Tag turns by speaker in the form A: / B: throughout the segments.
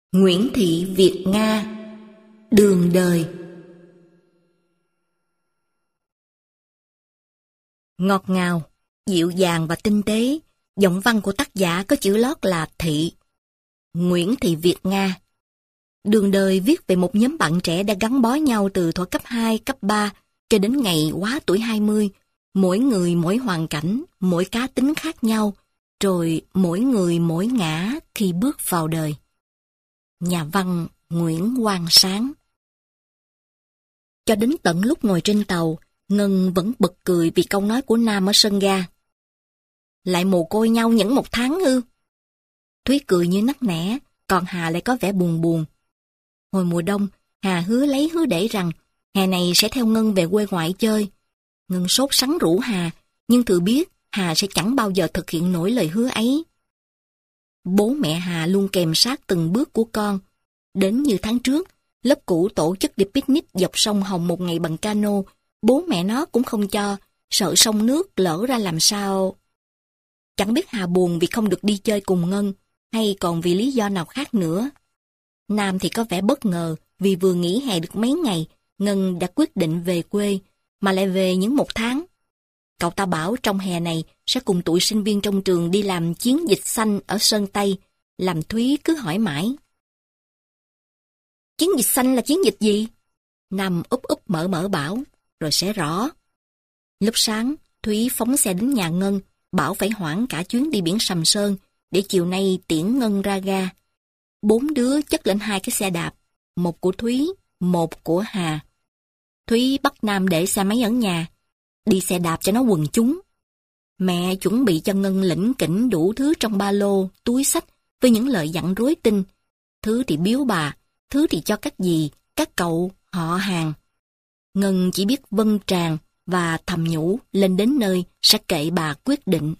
A: Nguyễn Thị Việt Nga, Đường đời. Ngọt ngào, dịu dàng và tinh tế, giọng văn của tác giả có chữ lót là Thị. Nguyễn Thị Việt Nga. Đường đời viết về một nhóm bạn trẻ đã gắn bó nhau từ thuở cấp 2, cấp 3 cho đến ngày quá tuổi 20, mỗi người mỗi hoàn cảnh, mỗi cá tính khác nhau, rồi mỗi người mỗi ngã khi bước vào đời. Nhà văn Nguyễn Quang Sáng. Cho đến tận lúc ngồi trên tàu, Ngân vẫn bật cười vì câu nói của Nam ở sân ga. Lại mồ côi nhau những một tháng ư? Thúy cười như nắc nẻ, còn Hà lại có vẻ buồn buồn. Hồi mùa đông, Hà hứa lấy hứa để rằng hè này sẽ theo Ngân về quê ngoại chơi. Ngân sốt sắng rủ Hà, nhưng tự biết Hà sẽ chẳng bao giờ thực hiện nổi lời hứa ấy. Bố mẹ Hà luôn kèm sát từng bước của con. Đến như tháng trước, lớp cũ tổ chức đi picnic dọc sông Hồng một ngày bằng cano, bố mẹ nó cũng không cho, sợ sông nước lỡ ra làm sao. Chẳng biết Hà buồn vì không được đi chơi cùng Ngân, hay còn vì lý do nào khác nữa. Nam thì có vẻ bất ngờ vì vừa nghỉ hè được mấy ngày, Ngân đã quyết định về quê, mà lại về những một tháng. Cậu ta bảo trong hè này sẽ cùng tụi sinh viên trong trường đi làm chiến dịch xanh ở Sơn Tây, làm Thúy cứ hỏi mãi. Chiến dịch xanh là chiến dịch gì? Nam úp úp mở mở bảo, rồi sẽ rõ. Lúc sáng, Thúy phóng xe đến nhà Ngân, bảo phải hoãn cả chuyến đi biển Sầm Sơn, để chiều nay tiễn Ngân ra ga. 4 đứa chất lên 2 cái xe đạp, một của Thúy, một của Hà. Thúy bắt Nam để xe máy ở nhà, đi xe đạp cho nó quần chúng. Mẹ chuẩn bị cho Ngân lỉnh kỉnh đủ thứ trong ba lô, túi xách với những lời dặn rối tinh. Thứ thì biếu bà, thứ thì cho các dì, các cậu, họ hàng. Ngân chỉ biết vâng tràng và thầm nhủ lên đến nơi sẽ kệ bà quyết định.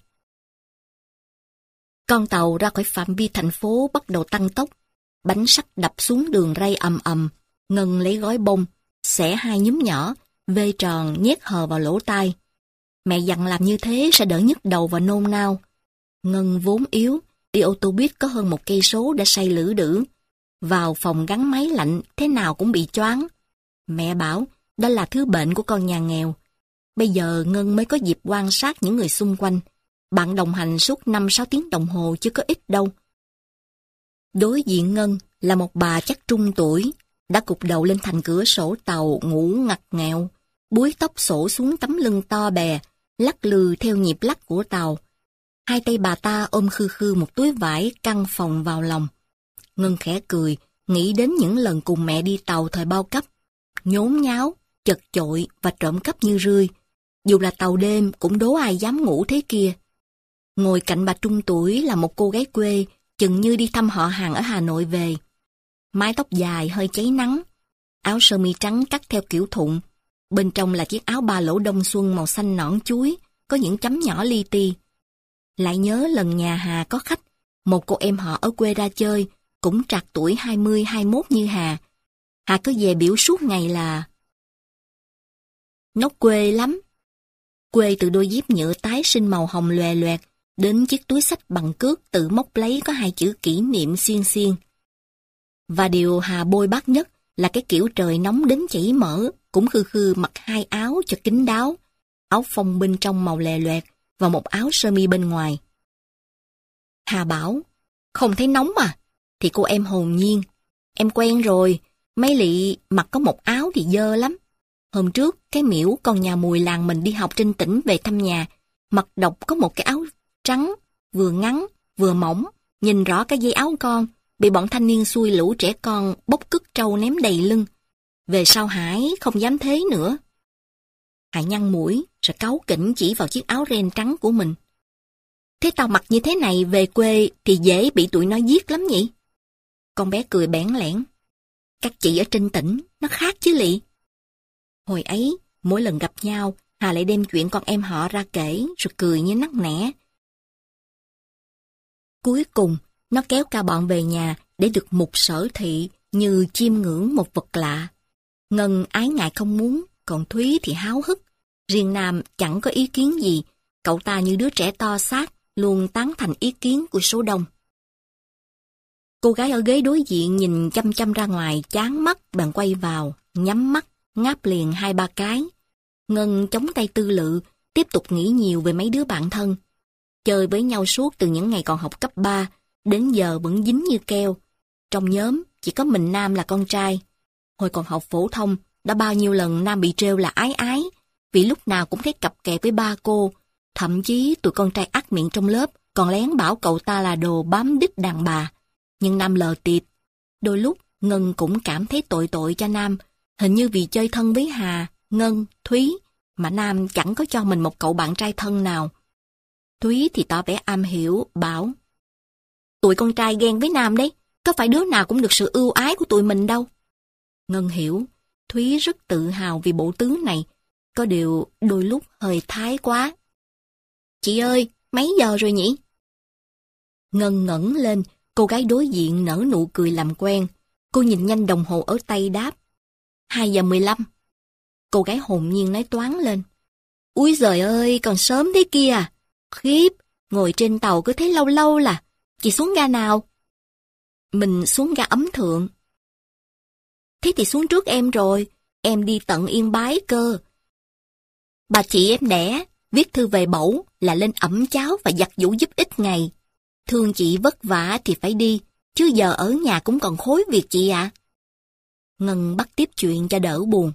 A: Con tàu ra khỏi phạm vi thành phố bắt đầu tăng tốc. Bánh sắt đập xuống đường ray ầm ầm. Ngân lấy gói bông, xẻ 2 nhúm nhỏ, vê tròn nhét hờ vào lỗ tai. Mẹ dặn làm như thế sẽ đỡ nhức đầu và nôn nao. Ngân vốn yếu, đi ô tô buýt có hơn 1 cây số đã say lử đử. Vào phòng gắn máy lạnh thế nào cũng bị choáng. Mẹ bảo đó là thứ bệnh của con nhà nghèo. Bây giờ Ngân mới có dịp quan sát những người xung quanh. Bạn đồng hành suốt 5-6 tiếng đồng hồ chứ có ít đâu. Đối diện Ngân là một bà chắc trung tuổi, đã cụp đầu lên thành cửa sổ tàu ngủ ngặt nghẹo, búi tóc xổ xuống tấm lưng to bè, lắc lư theo nhịp lắc của tàu. 2 tay bà ta ôm khư khư một túi vải căng phòng vào lòng. Ngân khẽ cười, nghĩ đến những lần cùng mẹ đi tàu thời bao cấp, nhốn nháo, chật chội và trộm cắp như rươi. Dù là tàu đêm cũng đố ai dám ngủ thế kia. Ngồi cạnh bà trung tuổi là một cô gái quê, chừng như đi thăm họ hàng ở Hà Nội về. Mái tóc dài hơi cháy nắng, áo sơ mi trắng cắt theo kiểu thụng. Bên trong là chiếc áo 3 lỗ đông xuân màu xanh nõn chuối, có những chấm nhỏ li ti. Lại nhớ lần nhà Hà có khách, một cô em họ ở quê ra chơi, cũng trạc tuổi 20-21 như Hà. Hà cứ về biểu suốt ngày là nó quê lắm. Quê từ đôi dép nhựa tái sinh màu hồng lòe loẹt, đến chiếc túi xách bằng cước tự móc lấy có 2 chữ kỷ niệm xiên xiên. Và điều Hà bôi bác nhất là cái kiểu trời nóng đến chảy mỡ, cũng khư khư mặc 2 áo cho kín đáo, áo phông bên trong màu lè loẹt và một áo sơ mi bên ngoài. Hà bảo, không thấy nóng à? Thì cô em hồn nhiên, em quen rồi, mấy lị mặc có một áo thì dơ lắm. Hôm trước, cái Miễu con nhà Mùi làng mình đi học trên tỉnh về thăm nhà, mặc độc có một cái áo trắng, vừa ngắn, vừa mỏng, nhìn rõ cái dây áo con, bị bọn thanh niên xui lũ trẻ con bốc cứt trâu ném đầy lưng. Về sau Hải không dám thế nữa. Hải nhăn mũi, rồi cáu kỉnh chỉ vào chiếc áo ren trắng của mình. Thế tao mặc như thế này về quê thì dễ bị tụi nó giết lắm nhỉ? Con bé cười bẽn lẽn. Các chị ở trên tỉnh, nó khác chứ lị. Hồi ấy, mỗi lần gặp nhau, Hà lại đem chuyện con em họ ra kể, rồi cười như nắc nẻ. Cuối cùng, nó kéo cả bọn về nhà để được mục sở thị như chiêm ngưỡng một vật lạ. Ngân ái ngại không muốn, còn Thúy thì háo hức. Riêng Nam chẳng có ý kiến gì, cậu ta như đứa trẻ to xác, luôn tán thành ý kiến của số đông. Cô gái ở ghế đối diện nhìn chăm chăm ra ngoài, chán mắt, bèn quay vào, nhắm mắt, ngáp liền 2-3 cái. Ngân chống tay tư lự, tiếp tục nghĩ nhiều về mấy đứa bạn thân. Chơi với nhau suốt từ những ngày còn học cấp 3, đến giờ vẫn dính như keo. Trong nhóm, chỉ có mình Nam là con trai. Hồi còn học phổ thông, đã bao nhiêu lần Nam bị trêu là ái ái, vì lúc nào cũng thấy cặp kè với ba cô. Thậm chí tụi con trai ác miệng trong lớp còn lén bảo cậu ta là đồ bám đít đàn bà. Nhưng Nam lờ tịt. Đôi lúc Ngân cũng cảm thấy tội tội cho Nam, hình như vì chơi thân với Hà, Ngân, Thúy, mà Nam chẳng có cho mình một cậu bạn trai thân nào. Thúy thì tỏ vẻ am hiểu, bảo: tụi con trai ghen với Nam đấy, có phải đứa nào cũng được sự ưu ái của tụi mình đâu. Ngân hiểu, Thúy rất tự hào vì bộ tướng này, có điều đôi lúc hơi thái quá. Chị ơi, mấy giờ rồi nhỉ? Ngân ngẩng lên, cô gái đối diện nở nụ cười làm quen. Cô nhìn nhanh đồng hồ ở tay đáp: 2:15. Cô gái hồn nhiên nói toáng lên: úi giời ơi, còn sớm thế kia. Khiếp, ngồi trên tàu cứ thấy lâu lâu là. Chị xuống ga nào? Mình xuống ga Ấm Thượng. Thế thì xuống trước em rồi, em đi tận Yên Bái cơ. Bà chị em đẻ, viết thư về bẩu là lên ẵm cháo và giặt giũ giúp ít ngày. Thương chị vất vả thì phải đi, chứ giờ ở nhà cũng còn khối việc chị ạ. Ngân bắt tiếp chuyện cho đỡ buồn.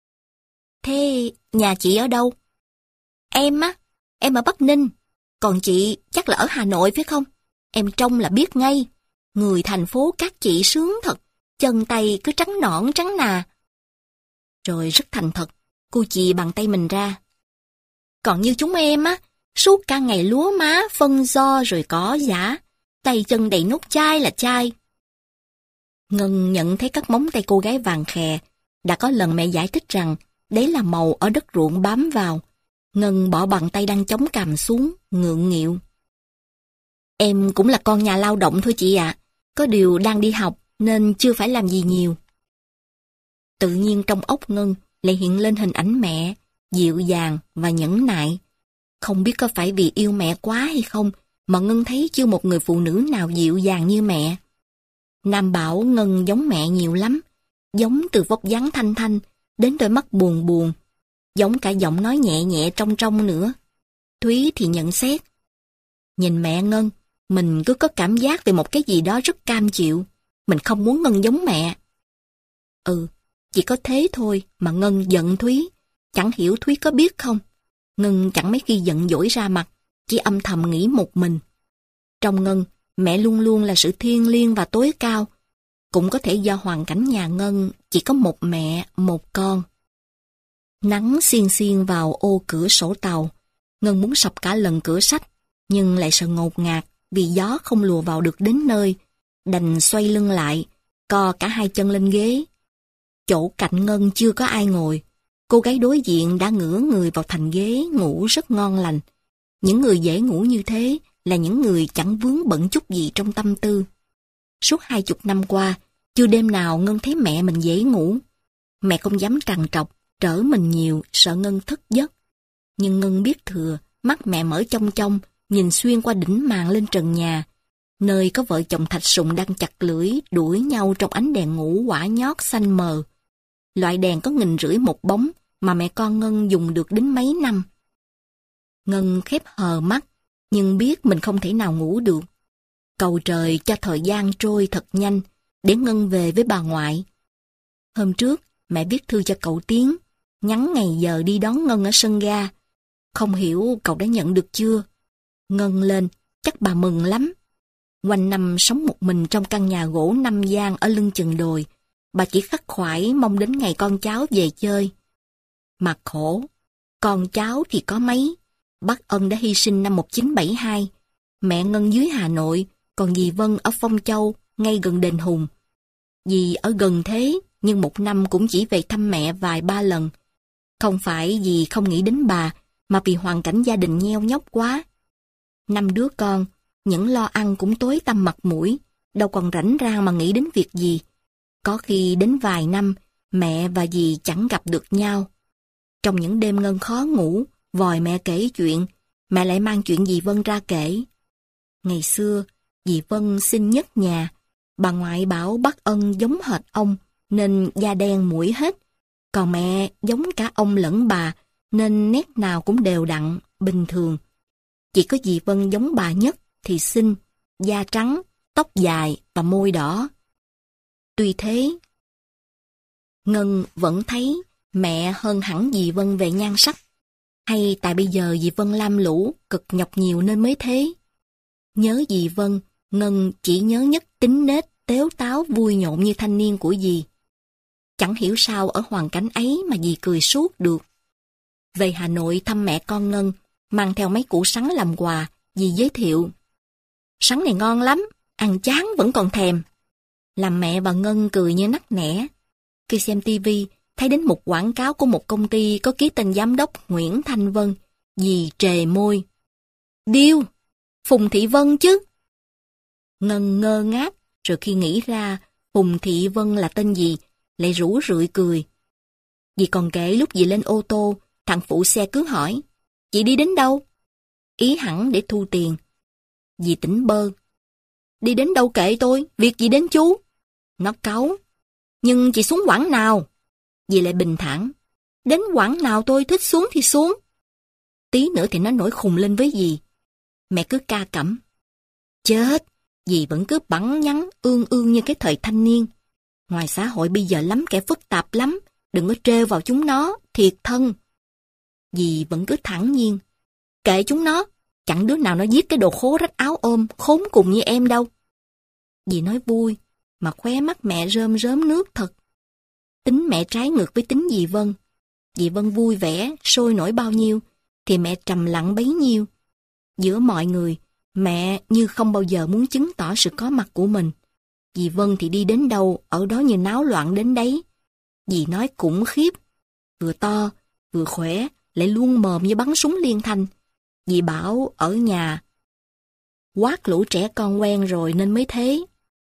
A: Thế nhà chị ở đâu? Em á, em ở Bắc Ninh. Còn chị chắc là ở Hà Nội phải không? Em trông là biết ngay. Người thành phố các chị sướng thật, chân tay cứ trắng nõn trắng nà. Rồi rất thành thật, cô chì bàn tay mình ra. Còn như chúng em á, suốt cả ngày lúa má, phân do rồi cỏ giả, tay chân đầy nốt chai là chai. Ngân nhận thấy các móng tay cô gái vàng khè. Đã có lần mẹ giải thích rằng đấy là màu ở đất ruộng bám vào. Ngân bỏ bàn tay đang chống cằm xuống, ngượng nghịu. Em cũng là con nhà lao động thôi chị ạ. Có điều đang đi học nên chưa phải làm gì nhiều. Tự nhiên trong óc Ngân lại hiện lên hình ảnh mẹ, dịu dàng và nhẫn nại. Không biết có phải vì yêu mẹ quá hay không mà Ngân thấy chưa một người phụ nữ nào dịu dàng như mẹ. Nam bảo Ngân giống mẹ nhiều lắm, giống từ vóc dáng thanh thanh đến đôi mắt buồn buồn, giống cả giọng nói nhẹ nhẹ trong trong nữa. Thúy thì nhận xét: nhìn mẹ Ngân, mình cứ có cảm giác về một cái gì đó rất cam chịu. Mình không muốn Ngân giống mẹ. Chỉ có thế thôi mà Ngân giận Thúy. Chẳng hiểu Thúy có biết không? Ngân chẳng mấy khi giận dỗi ra mặt, chỉ âm thầm nghĩ một mình. Trong Ngân, mẹ luôn luôn là sự thiêng liêng và tối cao. Cũng có thể do hoàn cảnh nhà Ngân chỉ có một mẹ, một con. Nắng xiên xiên vào ô cửa sổ tàu. Ngân muốn sập cả lần cửa sách, nhưng lại sợ ngột ngạt vì gió không lùa vào được đến nơi. Đành xoay lưng lại, co cả hai chân lên ghế. Chỗ cạnh Ngân chưa có ai ngồi. Cô gái đối diện đã ngửa người vào thành ghế ngủ rất ngon lành. Những người dễ ngủ như thế là những người chẳng vướng bận chút gì trong tâm tư. Suốt 20 năm qua, chưa đêm nào Ngân thấy mẹ mình dễ ngủ. Mẹ không dám trằn trọc, trở mình nhiều, sợ Ngân thức giấc. Nhưng Ngân biết thừa, mắt mẹ mở chong chong, nhìn xuyên qua đỉnh màn lên trần nhà, nơi có vợ chồng Thạch Sùng đang chặt lưỡi đuổi nhau trong ánh đèn ngũ quả nhót xanh mờ. Loại đèn có 1,5 nghìn một bóng mà mẹ con Ngân dùng được đến mấy năm. Ngân khép hờ mắt, nhưng biết mình không thể nào ngủ được. Cầu trời cho thời gian trôi thật nhanh, để Ngân về với bà ngoại. Hôm trước, mẹ viết thư cho cậu Tiến, nhắn ngày giờ đi đón Ngân ở sân ga. Không hiểu cậu đã nhận được chưa? Ngân lên, chắc bà mừng lắm. Quanh năm sống một mình trong căn nhà gỗ 5 gian ở lưng chừng đồi, bà chỉ khắc khoải mong đến ngày con cháu về chơi. Mà khổ, con cháu thì có mấy. Bác Ân đã hy sinh năm 1972, mẹ Ngân dưới Hà Nội, còn dì Vân ở Phong Châu, ngay gần đền Hùng. Dì ở gần thế, nhưng một năm cũng chỉ về thăm mẹ vài ba lần. Không phải vì không nghĩ đến bà, mà vì hoàn cảnh gia đình nheo nhóc quá. 5 đứa con, những lo ăn cũng tối tăm mặt mũi, đâu còn rảnh rang mà nghĩ đến việc gì. Có khi đến vài năm, mẹ và dì chẳng gặp được nhau. Trong những đêm Ngân khó ngủ, vòi mẹ kể chuyện, mẹ lại mang chuyện dì Vân ra kể. Ngày xưa, dì Vân sinh nhất nhà, Bà ngoại bảo bác Ân giống hệt ông, nên da đen mũi hết. Còn mẹ giống cả ông lẫn bà, nên nét nào cũng đều đặn, bình thường. Chỉ có dì Vân giống bà nhất thì xinh, da trắng, tóc dài và môi đỏ. Tuy thế, Ngân vẫn thấy mẹ hơn hẳn dì Vân về nhan sắc. Hay tại bây giờ dì Vân lam lũ, cực nhọc nhiều nên mới thế. Nhớ dì Vân, Ngân chỉ nhớ nhất tính nết, tếu táo, vui nhộn như thanh niên của dì. Chẳng hiểu sao ở hoàn cảnh ấy mà dì cười suốt được. Về Hà Nội thăm mẹ con Ngân, mang theo mấy củ sắn làm quà, dì giới thiệu. Sắn này ngon lắm, ăn chán vẫn còn thèm. Làm mẹ và Ngân cười như nắc nẻ. Khi xem tivi, thấy đến một quảng cáo của một công ty có ký tên giám đốc Nguyễn Thanh Vân, dì trề môi. Điêu, Phùng Thị Vân chứ. Ngân ngơ ngác, rồi khi nghĩ ra Phùng Thị Vân là tên gì, lại rủ rượi cười. Dì còn kể lúc dì lên ô tô, thằng phụ xe cứ hỏi, chị đi đến đâu? Ý hẳn để thu tiền. Dì tỉnh bơ. Đi đến đâu kệ tôi, việc gì đến chú? Nó cáu. Nhưng chị xuống quãng nào? Dì lại bình thản. Đến quãng nào tôi thích xuống thì xuống. Tí nữa thì nó nổi khùng lên với dì. Mẹ cứ ca cẩm. Chết, dì vẫn cứ bẵng nhắn, ương ương như cái thời thanh niên. Ngoài xã hội bây giờ lắm kẻ phức tạp lắm, đừng có trêu vào chúng nó, thiệt thân. Dì vẫn cứ thản nhiên. Kệ chúng nó, chẳng đứa nào nó giết cái đồ khố rách áo ôm, khốn cùng như em đâu. Dì nói vui, mà khóe mắt mẹ rơm rớm nước thật. Tính mẹ trái ngược với tính dì Vân. Dì Vân vui vẻ, sôi nổi bao nhiêu, thì mẹ trầm lặng bấy nhiêu. Giữa mọi người, mẹ như không bao giờ muốn chứng tỏ sự có mặt của mình. Dì Vân thì đi đến đâu, ở đó như náo loạn đến đấy. Dì nói khủng khiếp, vừa to, vừa khỏe, lại luôn mồm như bắn súng liên thanh. Dì bảo ở nhà, quát lũ trẻ con quen rồi nên mới thế.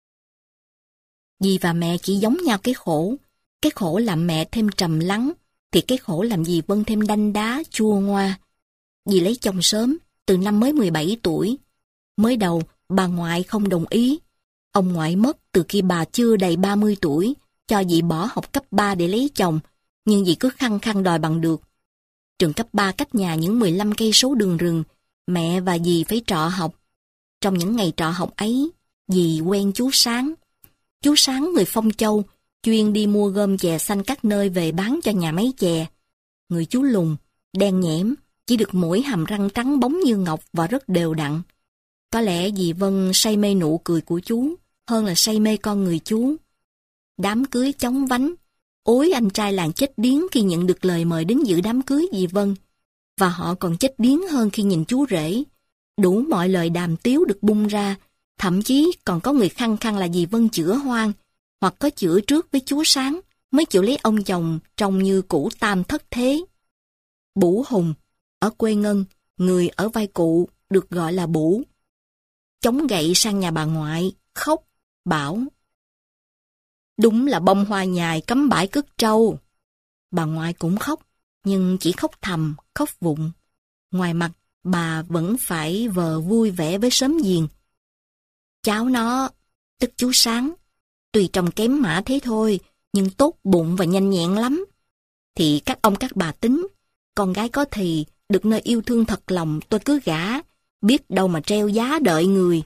A: Dì và mẹ chỉ giống nhau cái khổ làm mẹ thêm trầm lắng, thì cái khổ làm dì Vân thêm đanh đá, chua ngoa. Dì lấy chồng sớm, từ năm mới 17 tuổi. Mới đầu, bà ngoại không đồng ý. Ông ngoại mất từ khi bà chưa đầy 30 tuổi, cho dì bỏ học cấp 3 để lấy chồng, nhưng dì cứ khăng khăng đòi bằng được. Trường cấp 3 cách nhà những 15 cây số đường rừng, mẹ và dì phải trọ học. Trong những ngày trọ học ấy, dì quen chú Sáng. Chú Sáng người Phong Châu, chuyên đi mua gom chè xanh các nơi về bán cho nhà máy chè. Người chú lùn, đen nhẽm, chỉ được mỗi hàm răng trắng bóng như ngọc và rất đều đặn. Có lẽ dì Vân say mê nụ cười của chú, hơn là say mê con người chú. Đám cưới chóng vánh, ối anh trai làng chết điếng khi nhận được lời mời đến dự đám cưới dì Vân. Và họ còn chết điếng hơn khi nhìn chú rể. Đủ mọi lời đàm tiếu được bung ra, thậm chí còn có người khăng khăng là dì Vân chữa hoang, hoặc có chữa trước với chú Sáng, mới chịu lấy ông chồng trông như củ tam thất thế. Bủ Hùng, ở quê Ngân, người ở vai cụ, được gọi là Bủ. Chống gậy sang nhà bà ngoại, khóc, bảo. Đúng là bông hoa nhài cắm bãi cất trâu. Bà ngoại cũng khóc, nhưng chỉ khóc thầm, khóc vụng. Ngoài mặt, bà vẫn phải vờ vui vẻ với xóm giềng. Cháu nó, tức chú Sáng, tuy trông kém mã thế thôi, nhưng tốt bụng và nhanh nhẹn lắm. Thì các ông các bà tính, con gái có thì, được nơi yêu thương thật lòng tôi cứ gả, biết đâu mà treo giá đợi người.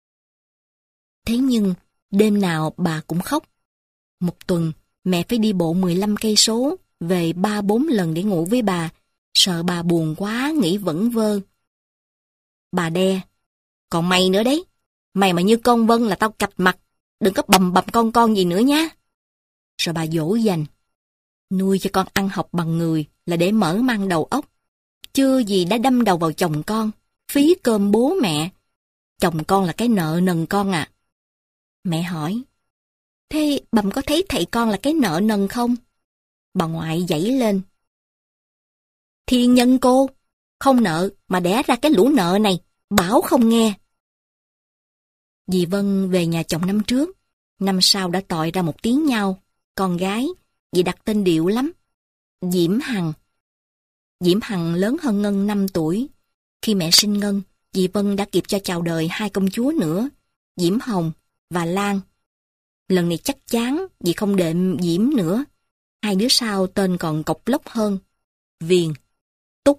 A: Thế nhưng, đêm nào bà cũng khóc. Một tuần, mẹ phải đi bộ 15 cây số, về 3-4 lần để ngủ với bà, sợ bà buồn quá, nghĩ vẩn vơ. Bà đe, còn mày nữa đấy, mày mà như con Vân là tao cạch mặt, đừng có bầm bầm con gì nữa nhá. Rồi bà dỗ dành, nuôi cho con ăn học bằng người là để mở mang đầu óc. Chưa gì đã đâm đầu vào chồng con, phí cơm bố mẹ. Chồng con là cái nợ nần con à. Mẹ hỏi, thế bầm có thấy thầy con là cái nợ nần không? Bà ngoại giãy lên. Thiên nhân cô, không nợ mà đẻ ra cái lũ nợ này, bảo không nghe. Dì Vân về nhà chồng năm trước, năm sau đã tọi ra một tiếng nhau. Con gái, dì đặt tên điệu lắm. Diễm Hằng. Diễm Hằng lớn hơn Ngân 5 tuổi. Khi mẹ sinh Ngân, dì Vân đã kịp cho chào đời 2 công chúa nữa, Diễm Hồng và Lan. Lần này chắc chán vì không đệm Diễm nữa. Hai đứa sau tên còn cộc lốc hơn. Viền, Túc.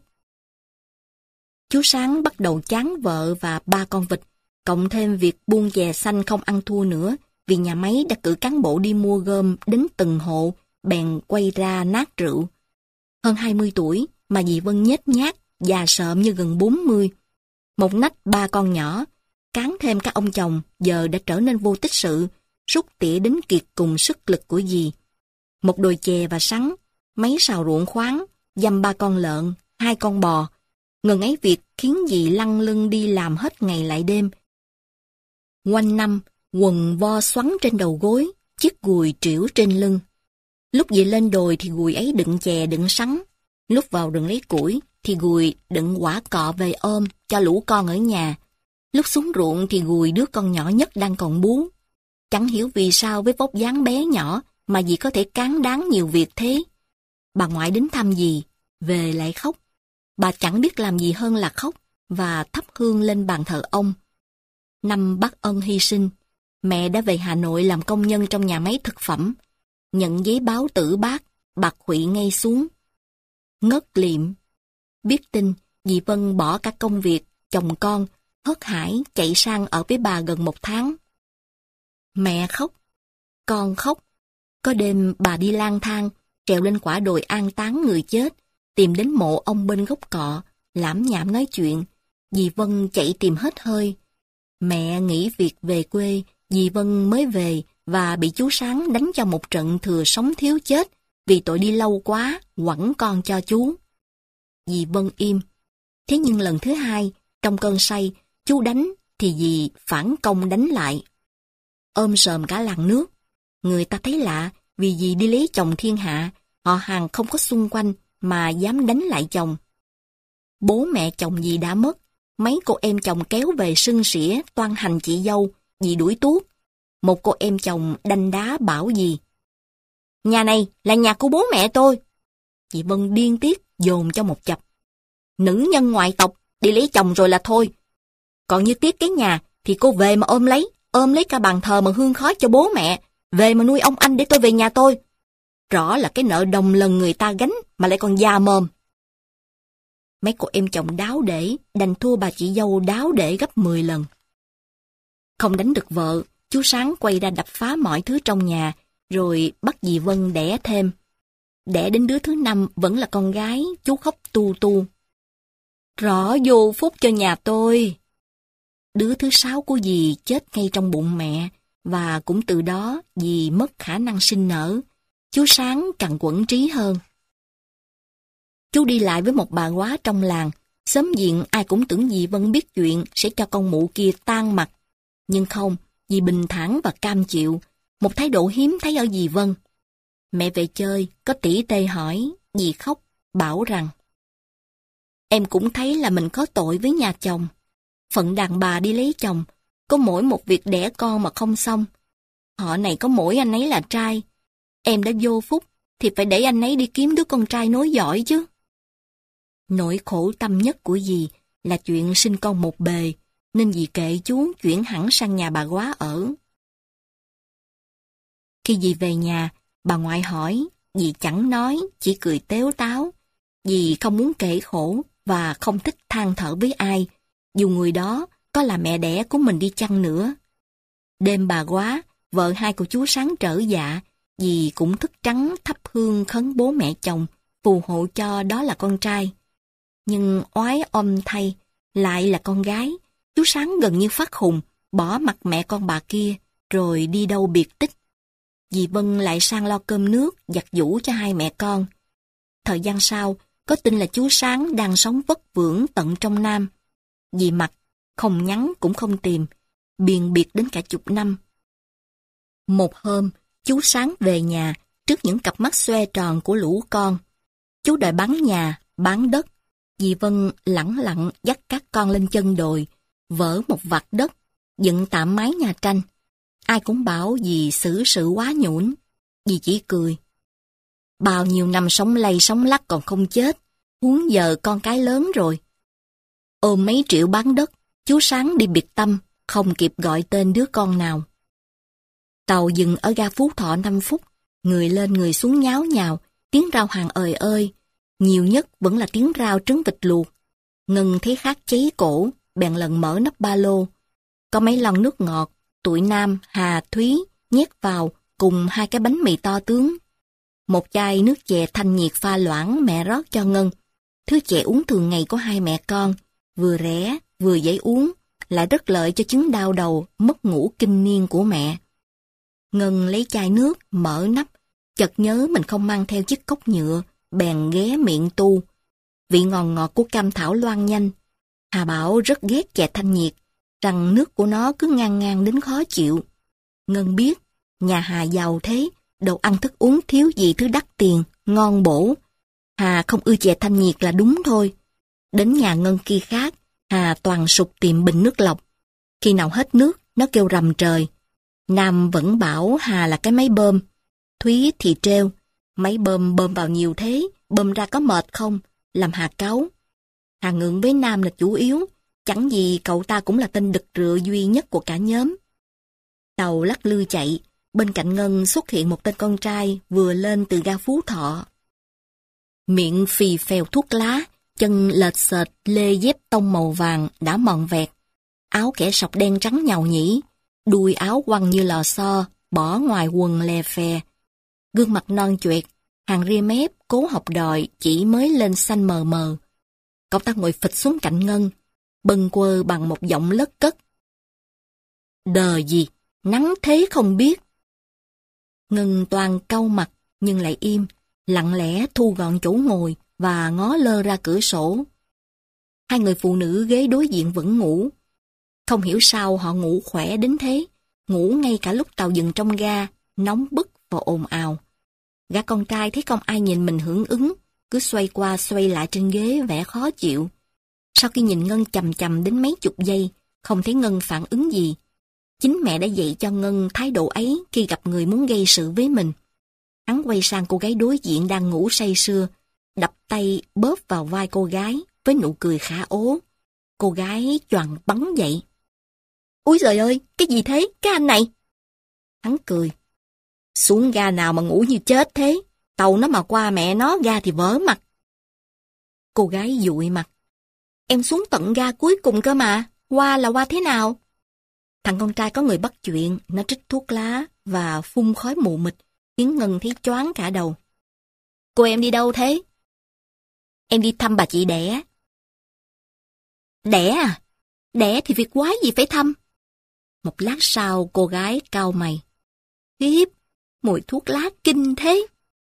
A: Chú Sáng bắt đầu chán vợ và ba con vịt, cộng thêm việc buôn chè xanh không ăn thua nữa, vì nhà máy đã cử cán bộ đi mua gom đến từng hộ, bèn quay ra nát rượu. Hơn 20 tuổi mà dì Vân nhếch nhác, già sợm như gần 40. Một nách ba con nhỏ, cán thêm các ông chồng giờ đã trở nên vô tích sự, rút tỉa đến kiệt cùng sức lực của dì. Một đồi chè và sắn, mấy sào ruộng khoáng, dăm ba con lợn, hai con bò. Ngần ấy việc khiến dì lăn lưng đi làm hết ngày lại đêm. Quanh năm, quần vo xoắn trên đầu gối, chiếc gùi trĩu trên lưng. Lúc dì lên đồi thì gùi ấy đựng chè đựng sắn. Lúc vào rừng lấy củi thì gùi đựng quả cọ về ôm cho lũ con ở nhà. Lúc xuống ruộng thì gùi đứa con nhỏ nhất đang còn bú. Chẳng hiểu vì sao với vóc dáng bé nhỏ mà dì có thể cán đáng nhiều việc thế. Bà ngoại đến thăm dì, về lại khóc. Bà chẳng biết làm gì hơn là khóc và thắp hương lên bàn thờ ông. Năm bác Ân hy sinh, mẹ đã về Hà Nội làm công nhân trong nhà máy thực phẩm. Nhận giấy báo tử bác, bà khụy ngay xuống. Ngất liệm. Biết tin, dì Vân bỏ cả công việc, chồng con, hớt hải chạy sang ở với bà gần 1 tháng. Mẹ khóc, con khóc. Có đêm bà đi lang thang, trèo lên quả đồi an táng người chết, tìm đến mộ ông bên gốc cọ, lảm nhảm nói chuyện. Dì Vân chạy tìm hết hơi. Mẹ nghỉ việc về quê, dì Vân mới về và bị chú Sáng đánh cho một trận thừa sống thiếu chết vì tội đi lâu quá, quẳng con cho chú. Dì Vân im. Thế nhưng lần thứ hai, trong cơn say, chú đánh thì dì phản công đánh lại. Ôm sờm cả làng nước. Người ta thấy lạ vì dì đi lấy chồng thiên hạ, họ hàng không có xung quanh mà dám đánh lại chồng. Bố mẹ chồng dì đã mất, mấy cô em chồng kéo về sưng sỉa toan hành chị dâu, dì đuổi tuốt. Một cô em chồng đanh đá bảo dì: "Nhà này là nhà của bố mẹ tôi." Chị Vân điên tiết dồn cho một chập: "Nữ nhân ngoại tộc, đi lấy chồng rồi là thôi. Còn như tiếc cái nhà thì cô về mà ôm lấy cả bàn thờ mà hương khói cho bố mẹ, về mà nuôi ông anh để tôi về nhà tôi. Rõ là cái nợ đồng lần người ta gánh mà lại còn già mồm." Mấy cô em chồng đáo để, đành thua bà chị dâu đáo để gấp 10 lần. Không đánh được vợ, chú Sáng quay ra đập phá mọi thứ trong nhà, rồi bắt dì Vân đẻ thêm. Đẻ đến đứa thứ 5 vẫn là con gái, chú khóc tu tu. "Rõ vô phúc cho nhà tôi." Đứa thứ 6 của dì chết ngay trong bụng mẹ, và cũng từ đó dì mất khả năng sinh nở. Chú Sáng càng quẫn trí hơn. Chú đi lại với một bà góa trong làng, xóm diện ai cũng tưởng dì Vân biết chuyện sẽ cho con mụ kia tan mặt. Nhưng không, dì bình thản và cam chịu, một thái độ hiếm thấy ở dì Vân. Mẹ về chơi, có tỉ tê hỏi, dì khóc, bảo rằng: "Em cũng thấy là mình có tội với nhà chồng. Phận đàn bà đi lấy chồng, có mỗi một việc đẻ con mà không xong. Họ này có mỗi anh ấy là trai. Em đã vô phúc, thì phải để anh ấy đi kiếm đứa con trai nối dõi chứ." Nỗi khổ tâm nhất của dì là chuyện sinh con một bề, nên dì kệ chú chuyển hẳn sang nhà bà góa ở. Khi dì về nhà, bà ngoại hỏi, dì chẳng nói, chỉ cười tếu táo. Dì không muốn kể khổ và không thích than thở với ai, dù người đó có là mẹ đẻ của mình đi chăng nữa. Đêm bà góa, vợ hai của chú Sáng trở dạ, dì cũng thức trắng thắp hương khấn bố mẹ chồng, phù hộ cho đó là con trai. Nhưng oái thay, lại là con gái. Chú Sáng gần như phát khùng, bỏ mặc mẹ con bà kia, rồi đi đâu biệt tích. Dì Vân lại sang lo cơm nước, giặt giũ cho hai mẹ con. Thời gian sau, có tin là chú Sáng đang sống vất vưởng tận trong Nam. Dì mặc, không nhắn cũng không tìm, biền biệt đến cả 10 năm. Một hôm, chú Sáng về nhà, trước những cặp mắt xoe tròn của lũ con. Chú đòi bán nhà, bán đất. Dì Vân lẳng lặng dắt các con lên chân đồi, vỡ một vạt đất, dựng tạm mái nhà tranh. Ai cũng bảo dì xử sự quá nhũn. Dì chỉ cười: "Bao nhiêu năm sống lay sống lắc còn không chết, huống giờ con cái lớn rồi." Ôm mấy triệu bán đất, chú Sáng đi biệt tâm, không kịp gọi tên đứa con nào. Tàu dừng ở ga Phú Thọ 5 phút, người lên người xuống nháo nhào, tiếng rao hàng ời ơi. Nhiều nhất vẫn là tiếng rao trứng vịt luộc. Ngân thấy khát cháy cổ, bèn lần mở nắp ba lô. Có mấy lon nước ngọt, tụi Nam, Hà, Thúy nhét vào cùng 2 cái bánh mì to tướng. Một chai nước chè thanh nhiệt pha loãng mẹ rót cho Ngân. Thứ chè uống thường ngày của hai mẹ con, vừa rẻ, vừa dễ uống, lại rất lợi cho chứng đau đầu, mất ngủ kinh niên của mẹ. Ngân lấy chai nước, mở nắp, chợt nhớ mình không mang theo chiếc cốc nhựa, bèn ghé miệng tu. Vị ngọt ngọt của cam thảo loang nhanh. Hà bảo rất ghét chè thanh nhiệt, rằng nước của nó cứ ngang ngang đến khó chịu. Ngân biết, nhà Hà giàu thế, đồ ăn thức uống thiếu gì thứ đắt tiền, ngon bổ. Hà không ưa chè thanh nhiệt là đúng thôi. Đến nhà Ngân kia khác, Hà toàn sục tìm bình nước lọc. Khi nào hết nước, nó kêu rầm trời. Nam vẫn bảo Hà là cái máy bơm. Thúy thì trêu, máy bơm vào nhiều thế, bơm ra có mệt không, làm Hà cáu. Hà ngượng với Nam là chủ yếu, chẳng gì cậu ta cũng là tên đực rựa duy nhất của cả nhóm. Tàu lắc lư chạy, bên cạnh Ngân xuất hiện một tên con trai vừa lên từ ga Phú Thọ. Miệng phì phèo thuốc lá, chân lệch xệch lê dép tông màu vàng đã mòn vẹt, áo kẻ sọc đen trắng nhàu nhĩ, đuôi áo quăng như lò xo, bỏ ngoài quần lè phè. Gương mặt non choẹt, hàng ria mép, cố học đòi chỉ mới lên xanh mờ mờ. Cậu ta ngồi phịch xuống cạnh Ngân, bâng quơ bằng một giọng lất cất. Đờ gì, nắng thế không biết. Ngân toàn cau mặt nhưng lại im, lặng lẽ thu gọn chỗ ngồi và ngó lơ ra cửa sổ. Hai người phụ nữ ghế đối diện vẫn ngủ. Không hiểu sao họ ngủ khỏe đến thế, ngủ ngay cả lúc tàu dừng trong ga, nóng bức và ồn ào. Gã con trai thấy không ai nhìn mình hưởng ứng, cứ xoay qua xoay lại trên ghế vẻ khó chịu. Sau khi nhìn Ngân chằm chằm đến mấy chục giây, không thấy Ngân phản ứng gì. Chính mẹ đã dạy cho Ngân thái độ ấy khi gặp người muốn gây sự với mình. Hắn quay sang cô gái đối diện đang ngủ say sưa, đập tay bóp vào vai cô gái với nụ cười khả ố. Cô gái choàng bắn dậy. Úi giời ơi, cái gì thế, cái anh này? Hắn cười. Xuống ga nào mà ngủ như chết thế, tàu nó mà qua mẹ nó ga thì vỡ mặt. Cô gái dụi mặt. Em xuống tận ga cuối cùng cơ mà, qua là qua thế nào? Thằng con trai có người bắt chuyện, nó trích thuốc lá và phun khói mù mịt, khiến Ngân thấy choáng cả đầu. Cô em đi đâu thế? Em đi thăm bà chị đẻ. Đẻ à? Đẻ thì việc quái gì phải thăm? Một lát sau cô gái cau mày. Khiếp, mùi thuốc lá kinh thế.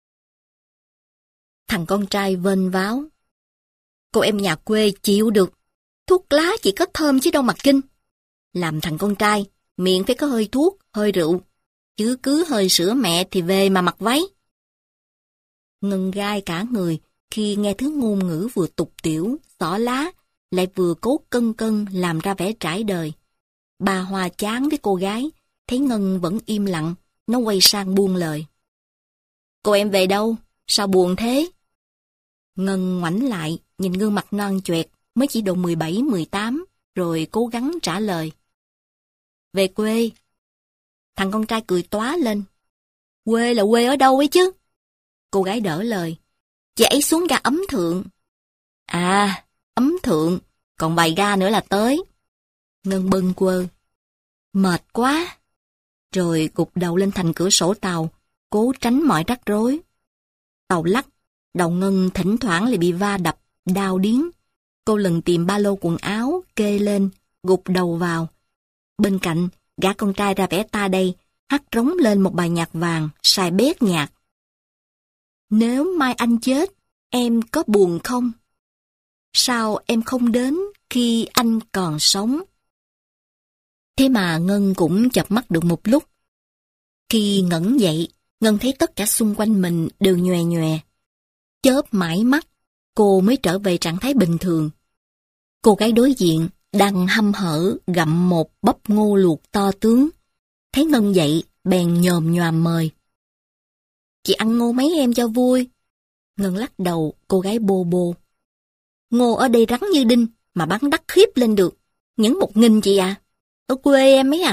A: Thằng con trai vênh váo. Cô em nhà quê chịu được. Thuốc lá chỉ có thơm chứ đâu mà kinh. Làm thằng con trai, miệng phải có hơi thuốc, hơi rượu. Chứ cứ hơi sữa mẹ thì về mà mặc váy. Ngân gai cả người khi nghe thứ ngôn ngữ vừa tục tiểu, xỏ lá, lại vừa cố cân cân làm ra vẻ trải đời. Bà hòa chán với cô gái, thấy Ngân vẫn im lặng, nó quay sang buông lời. Cô em về đâu? Sao buồn thế? Ngân ngoảnh lại, nhìn gương mặt non choẹt, mới chỉ độ 17-18, rồi cố gắng trả lời. Về quê. Thằng con trai cười tóa lên. Quê là quê ở đâu ấy chứ? Cô gái đỡ lời. Chị ấy xuống ga Ấm Thượng. À, Ấm Thượng, còn vài ga nữa là tới. Ngân bâng quơ. Mệt quá. Rồi gục đầu lên thành cửa sổ tàu, cố tránh mọi rắc rối. Tàu lắc, đầu Ngân thỉnh thoảng lại bị va đập, đau điếng. Cô lần tìm ba lô quần áo, kê lên, gục đầu vào. Bên cạnh, gã con trai ra vẻ ta đây, hắt rống lên một bài nhạc vàng, sai bét nhạc. Nếu mai anh chết, em có buồn không? Sao em không đến khi anh còn sống? Thế mà Ngân cũng chợp mắt được một lúc. Khi ngẩng dậy, Ngân thấy tất cả xung quanh mình đều nhòe nhòe. Chớp mãi mắt, cô mới trở về trạng thái bình thường. Cô gái đối diện đang hăm hở gặm một bắp ngô luộc to tướng. Thấy Ngân dậy, bèn nhòm nhòm mời. Chị ăn ngô mấy em cho vui. Ngân lắc đầu, cô gái bô bô. Ngô ở đây rắn như đinh, mà bán đắt khiếp lên được. Những 1.000 chị à. Ở quê em ấy à,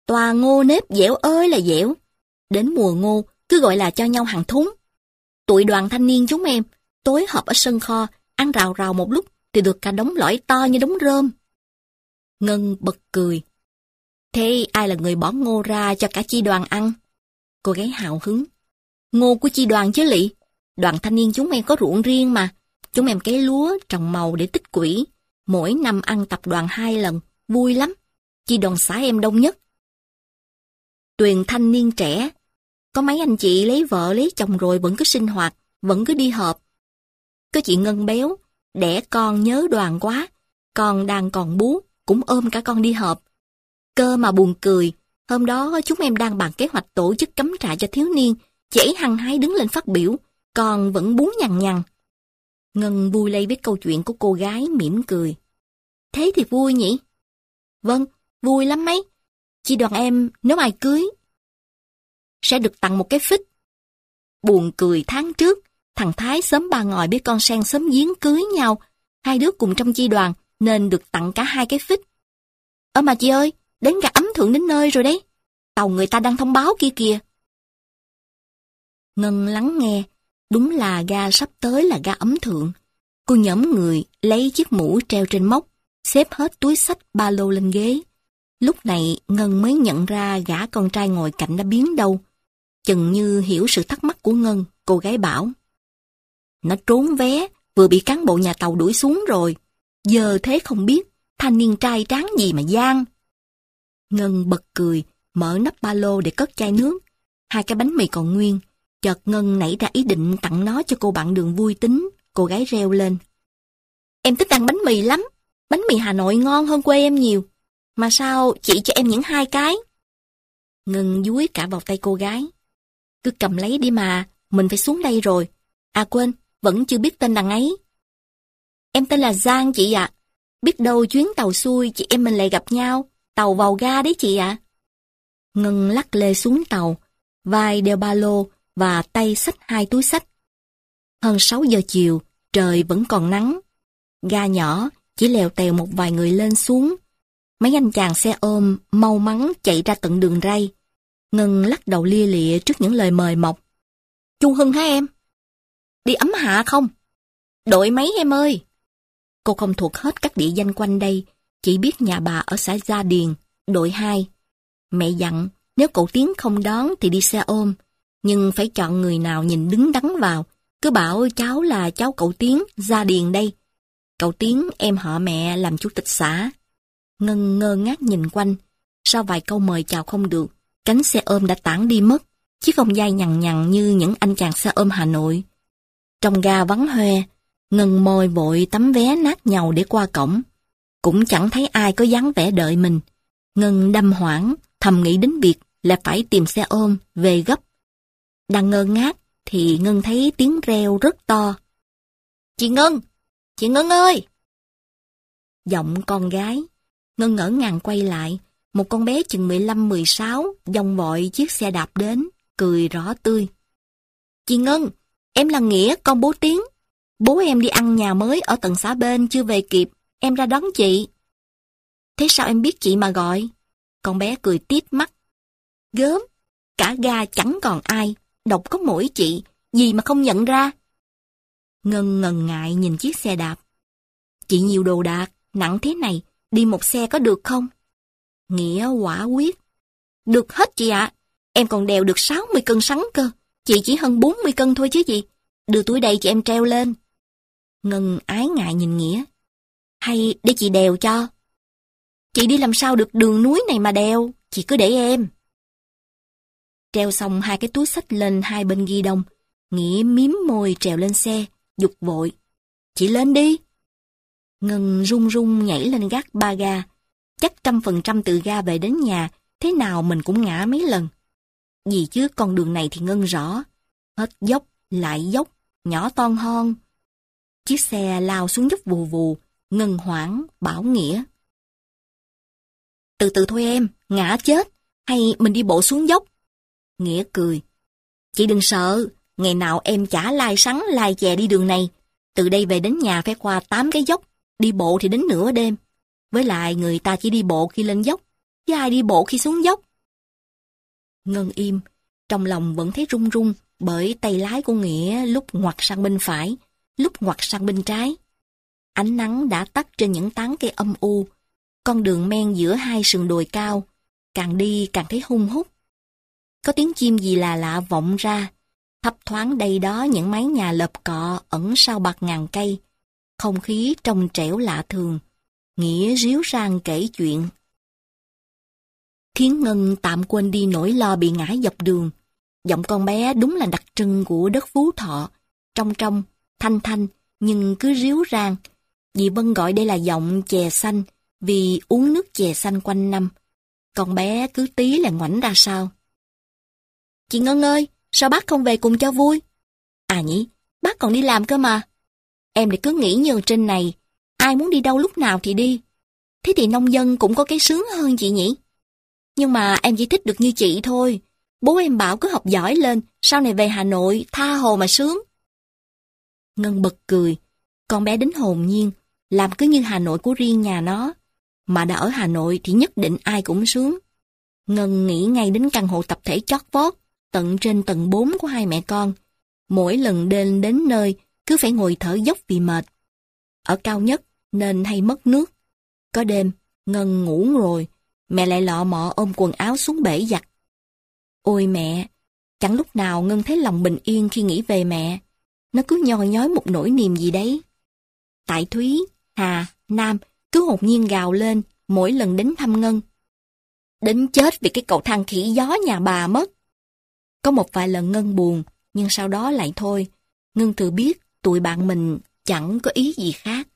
A: Toà ngô nếp dẻo ơi là dẻo. Đến mùa ngô, cứ gọi là cho nhau hàng thúng. Tụi đoàn thanh niên chúng em, tối họp ở sân kho, ăn rào rào một lúc, thì được cả đống lõi to như đống rơm. Ngân bật cười. Thế ai là người bỏ ngô ra cho cả chi đoàn ăn? Cô gái hào hứng. Ngô của chi đoàn chứ lị. Đoàn thanh niên chúng em có ruộng riêng mà. Chúng em cấy lúa, trồng màu để tích quỹ. Mỗi năm ăn tập đoàn 2 lần, vui lắm. Chi đoàn xã em đông nhất. Tuyền thanh niên trẻ. Có mấy anh chị lấy vợ lấy chồng rồi vẫn cứ sinh hoạt, vẫn cứ đi họp. Có chị Ngân béo, đẻ con nhớ đoàn quá. Con đang còn bú, cũng ôm cả con đi họp. Cơ mà buồn cười, hôm đó chúng em đang bàn kế hoạch tổ chức cắm trại cho thiếu niên, chị ấy hăng hái đứng lên phát biểu, còn vẫn bú nhằn nhằn. Ngân vui lây với câu chuyện của cô gái, mỉm cười. Thế thì vui nhỉ? Vâng, vui lắm mấy. Chị đoàn em nếu ai cưới sẽ được tặng một cái phích. Buồn cười tháng trước, thằng Thái xóm Ba Ngòi với con Sen xóm Giếng cưới nhau, hai đứa cùng trong chi đoàn nên được tặng cả 2 cái phích. Mà chị ơi, đến ga Ấm Thượng đến nơi rồi đấy. Tàu người ta đang thông báo kia kìa. Ngân lắng nghe, đúng là ga sắp tới là ga Ấm Thượng. Cô nhổm người lấy chiếc mũ treo trên móc, xếp hết túi xách ba lô lên ghế. Lúc này Ngân mới nhận ra gã con trai ngồi cạnh đã biến đâu. Chừng như hiểu sự thắc mắc của Ngân, cô gái bảo. Nó trốn vé, vừa bị cán bộ nhà tàu đuổi xuống rồi. Giờ thế không biết, thanh niên trai tráng gì mà gian. Ngân bật cười, mở nắp ba lô để cất chai nước. 2 cái bánh mì còn nguyên. Chợt Ngân nảy ra ý định tặng nó cho cô bạn đường vui tính. Cô gái reo lên. Em thích ăn bánh mì lắm. Bánh mì Hà Nội ngon hơn quê em nhiều. Mà sao chị cho em những 2 cái? Ngân dúi cả vào tay cô gái. Cứ cầm lấy đi mà, mình phải xuống đây rồi. À quên, vẫn chưa biết tên đằng ấy. Em tên là Giang chị ạ. Biết đâu chuyến tàu xuôi chị em mình lại gặp nhau. Tàu vào ga đấy chị ạ. Ngân lắc lê xuống tàu, vai đeo ba lô và tay xách 2 túi xách. Hơn 6 giờ chiều, trời vẫn còn nắng. Ga nhỏ, chỉ lèo tèo một vài người lên xuống. Mấy anh chàng xe ôm mau mắn chạy ra tận đường ray. Ngân lắc đầu lia lịa trước những lời mời mọc. Chu Hưng hả em? Đi Ấm Hạ không? Đội mấy em ơi? Cô không thuộc hết các địa danh quanh đây, chỉ biết nhà bà ở xã Gia Điền, đội 2. Mẹ dặn, nếu cậu Tiến không đón thì đi xe ôm, nhưng phải chọn người nào nhìn đứng đắn vào, cứ bảo cháu là cháu cậu Tiến, Gia Điền đây. Cậu Tiến em họ mẹ làm chủ tịch xã. Ngân ngơ ngác nhìn quanh, sau vài câu mời chào không được, cánh xe ôm đã tản đi mất, chứ không dai nhằn nhằn như những anh chàng xe ôm Hà Nội. Trong ga vắng hoe, Ngân môi vội tấm vé nát nhàu để qua cổng. Cũng chẳng thấy ai có dáng vẻ đợi mình. Ngân đâm hoảng, thầm nghĩ đến việc là phải tìm xe ôm, về gấp. Đang ngơ ngác, thì Ngân thấy tiếng reo rất to. Chị Ngân! Chị Ngân ơi! Giọng con gái. Ngân ngỡ ngàng quay lại, một con bé chừng 15-16, dòng vội chiếc xe đạp đến, cười rõ tươi. Chị Ngân, em là Nghĩa, con bố Tiến. Bố em đi ăn nhà mới ở tận xã bên chưa về kịp, em ra đón chị. Thế sao em biết chị mà gọi? Con bé cười tít mắt. Gớm, cả ga chẳng còn ai, độc có mỗi chị, gì mà không nhận ra. Ngân ngần ngại nhìn chiếc xe đạp. Chị nhiều đồ đạc, nặng thế này, đi một xe có được không? Nghĩa quả quyết. Được hết chị ạ, em còn đèo được 60 cân sắn cơ, chị chỉ hơn 40 cân thôi chứ gì. Đưa túi đây chị em treo lên. Ngân ái ngại nhìn Nghĩa. Hay để chị đèo cho? Chị đi làm sao được đường núi này mà đèo, chị cứ để em. Treo xong 2 cái túi xách lên 2 bên ghi đông, Nghĩa mím môi trèo lên xe, giục vội. Chị lên đi. Ngân run run nhảy lên gác ba ga. Chắc 100% từ ga về đến nhà, thế nào mình cũng ngã mấy lần. Vì chứ con đường này thì Ngân rõ. Hết dốc, lại dốc, nhỏ ton hon. Chiếc xe lao xuống dốc vù vù, Ngân hoảng, bảo Nghĩa. Từ từ thôi em, ngã chết, hay mình đi bộ xuống dốc? Nghĩa cười. Chị đừng sợ, ngày nào em chả lai sắn lai chè đi đường này. Từ đây về đến nhà phải qua 8 cái dốc, đi bộ thì đến nửa đêm. Với lại người ta chỉ đi bộ khi lên dốc, chứ ai đi bộ khi xuống dốc. Ngân im, trong lòng vẫn thấy run run bởi tay lái của Nghĩa lúc ngoặt sang bên phải, lúc ngoặt sang bên trái. Ánh nắng đã tắt trên những tán cây âm u, con đường men giữa hai sườn đồi cao, càng đi càng thấy hun hút. Có tiếng chim gì lạ lạ vọng ra, thấp thoáng đây đó những mái nhà lợp cọ ẩn sau bạt ngàn cây. Không khí trong trẻo lạ thường. Nghĩa ríu rang kể chuyện, khiến Ngân tạm quên đi nỗi lo bị ngã dọc đường. Giọng con bé đúng là đặc trưng của đất Phú Thọ, trong trong, thanh thanh, nhưng cứ ríu rang. Dì Vân gọi đây là giọng chè xanh, vì uống nước chè xanh quanh năm. Con bé cứ tí là ngoảnh ra sau. Chị Ngân ơi, sao bác không về cùng cho vui? À nhỉ, bác còn đi làm cơ mà. Em thì cứ nghĩ như trên này, ai muốn đi đâu lúc nào thì đi. Thế thì nông dân cũng có cái sướng hơn chị nhỉ? Nhưng mà em chỉ thích được như chị thôi. Bố em bảo cứ học giỏi lên, sau này về Hà Nội tha hồ mà sướng. Ngân bật cười, con bé đến hồn nhiên, làm cứ như Hà Nội của riêng nhà nó. Mà đã ở Hà Nội thì nhất định ai cũng sướng. Ngân nghĩ ngay đến căn hộ tập thể chót vót, tận trên tầng 4 của hai mẹ con. Mỗi lần đến nơi, cứ phải ngồi thở dốc vì mệt. Ở cao nhất nên hay mất nước. Có đêm, Ngân ngủ rồi, mẹ lại lọ mọ ôm quần áo xuống bể giặt. Ôi mẹ, chẳng lúc nào Ngân thấy lòng bình yên khi nghĩ về mẹ. Nó cứ nhoi nhói một nỗi niềm gì đấy. Tại Thúy, Hà, Nam cứ hồn nhiên gào lên mỗi lần đến thăm Ngân. Đến chết vì cái cầu thang khỉ gió nhà bà mất. Có một vài lần Ngân buồn, nhưng sau đó lại thôi. Ngân thừa biết tụi bạn mình chẳng có ý gì khác.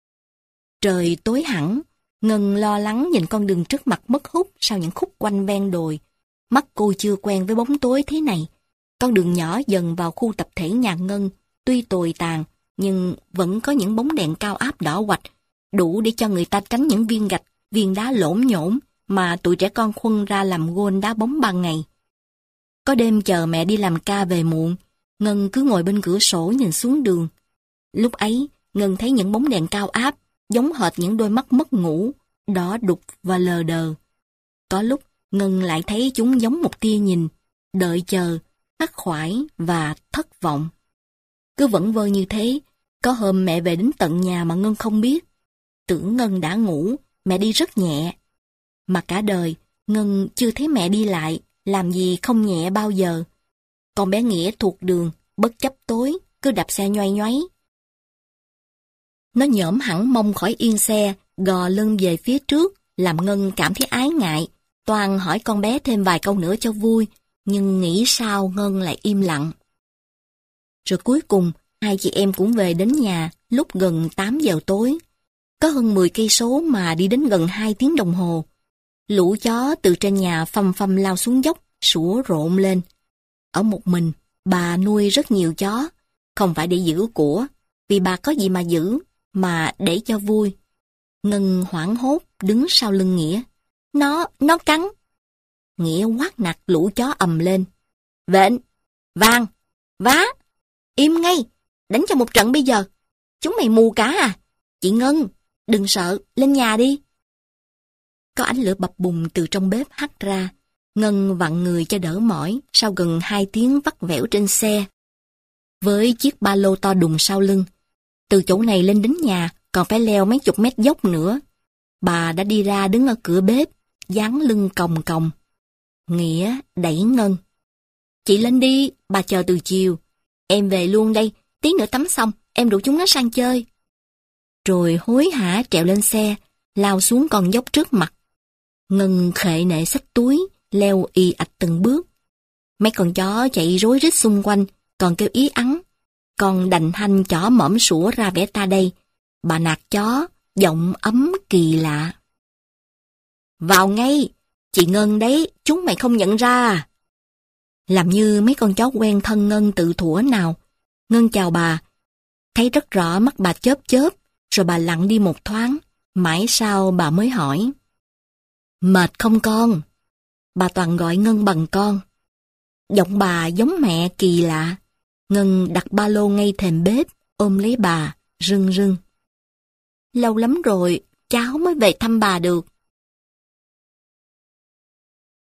A: Trời tối hẳn, Ngân lo lắng nhìn con đường trước mặt mất hút sau những khúc quanh ven đồi. Mắt cô chưa quen với bóng tối thế này. Con đường nhỏ dần vào khu tập thể nhà Ngân, tuy tồi tàn, nhưng vẫn có những bóng đèn cao áp đỏ quạch, đủ để cho người ta tránh những viên gạch, viên đá lổn nhổn mà tụi trẻ con khuân ra làm gôn đá bóng ban ngày. Có đêm chờ mẹ đi làm ca về muộn, Ngân cứ ngồi bên cửa sổ nhìn xuống đường. Lúc ấy, Ngân thấy những bóng đèn cao áp, giống hệt những đôi mắt mất ngủ, đỏ đục và lờ đờ. Có lúc, Ngân lại thấy chúng giống một tia nhìn, đợi chờ, khắc khoải và thất vọng. Cứ vẩn vơ như thế, có hôm mẹ về đến tận nhà mà Ngân không biết. Tưởng Ngân đã ngủ, mẹ đi rất nhẹ. Mà cả đời, Ngân chưa thấy mẹ đi lại, làm gì không nhẹ bao giờ. Con bé Nghĩa thuộc đường, bất chấp tối, cứ đạp xe nhoay nhoáy. Nó nhổm hẳn mông khỏi yên xe, gò lưng về phía trước, làm Ngân cảm thấy ái ngại. Toàn hỏi con bé thêm vài câu nữa cho vui, nhưng nghĩ sao Ngân lại im lặng. Rồi cuối cùng, hai chị em cũng về đến nhà lúc gần 8 giờ tối. Có hơn 10 cây số mà đi đến gần 2 tiếng đồng hồ. Lũ chó từ trên nhà phầm phầm lao xuống dốc, sủa rộn lên. Ở một mình, bà nuôi rất nhiều chó, không phải để giữ của, vì bà có gì mà giữ, mà để cho vui. Ngân hoảng hốt đứng sau lưng Nghĩa. Nó cắn. Nghĩa quát nạt lũ chó ầm lên. Vện, vàng, vá, im ngay, đánh cho một trận bây giờ. Chúng mày mù cả à? Chị Ngân, đừng sợ, lên nhà đi. Có ánh lửa bập bùng từ trong bếp hắt ra. Ngân vặn người cho đỡ mỏi sau gần 2 tiếng vắt vẻo trên xe. Với chiếc ba lô to đùng sau lưng, từ chỗ này lên đến nhà còn phải leo mấy chục mét dốc nữa. Bà đã đi ra đứng ở cửa bếp, dáng lưng còng còng. Nghĩa đẩy Ngân. Chị lên đi, bà chờ từ chiều. Em về luôn đây, tí nữa tắm xong, em rủ chúng nó sang chơi. Rồi hối hả trèo lên xe, lao xuống con dốc trước mặt. Ngân khệ nệ xách túi, leo ì ạch từng bước. Mấy con chó chạy rối rít xung quanh, còn kêu ý ắng. Còn đành hanh chó mõm sủa ra vẻ ta đây. Bà nạt chó, giọng ấm kỳ lạ. Vào ngay, chị Ngân đấy, chúng mày không nhận ra à? Làm như mấy con chó quen thân Ngân từ thuở nào. Ngân chào bà, thấy rất rõ mắt bà chớp chớp, rồi bà lặng đi một thoáng, mãi sau bà mới hỏi. Mệt không con? Bà toàn gọi Ngân bằng con. Giọng bà giống mẹ kỳ lạ. Ngân đặt ba lô ngay thềm bếp, ôm lấy bà, rưng rưng. Lâu lắm rồi, cháu mới về thăm bà được.